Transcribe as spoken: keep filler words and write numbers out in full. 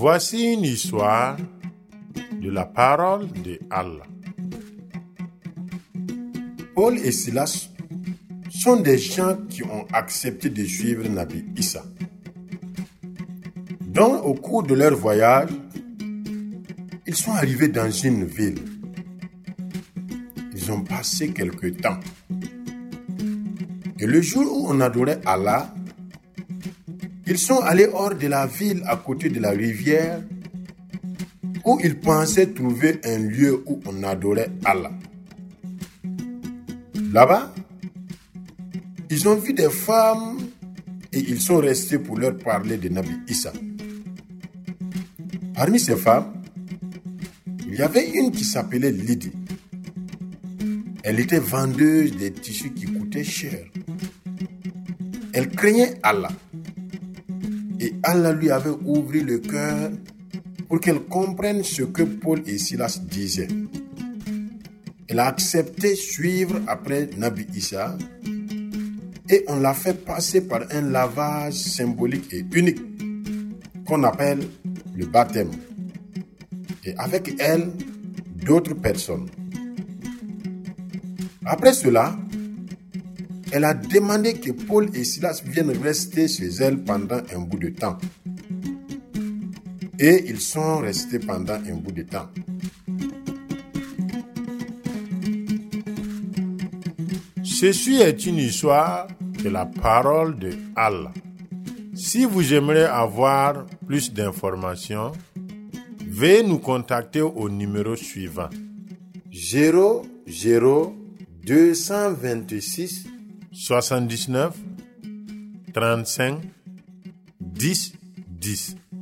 Voici une histoire de la parole de Allah. Paul et Silas sont des gens qui ont accepté de suivre Nabi Issa. Donc, au cours de leur voyage, ils sont arrivés dans une ville. Ils ont passé quelque temps. Et le jour où on adorait Allah, ils sont allés hors de la ville à côté de la rivière où ils pensaient trouver un lieu où on adorait Allah. Là-bas, ils ont vu des femmes et ils sont restés pour leur parler de Nabi Issa. Parmi ces femmes, il y avait une qui s'appelait Lydie. Elle était vendeuse des tissus qui coûtaient cher. Elle craignait Allah. Et Allah lui avait ouvert le cœur pour qu'elle comprenne ce que Paul et Silas disaient. Elle a accepté suivre après Nabi Issa et on l'a fait passer par un lavage symbolique et unique qu'on appelle le baptême. Et avec elle, d'autres personnes. Après cela, elle a demandé que Paul et Silas viennent rester chez elle pendant un bout de temps. Et ils sont restés pendant un bout de temps. Ceci est une histoire de la parole de Allah. Si vous aimeriez avoir plus d'informations, veuillez nous contacter au numéro suivant. zéro zéro deux cent vingt-six soixante-dix-neuf trente-cinq dix dix.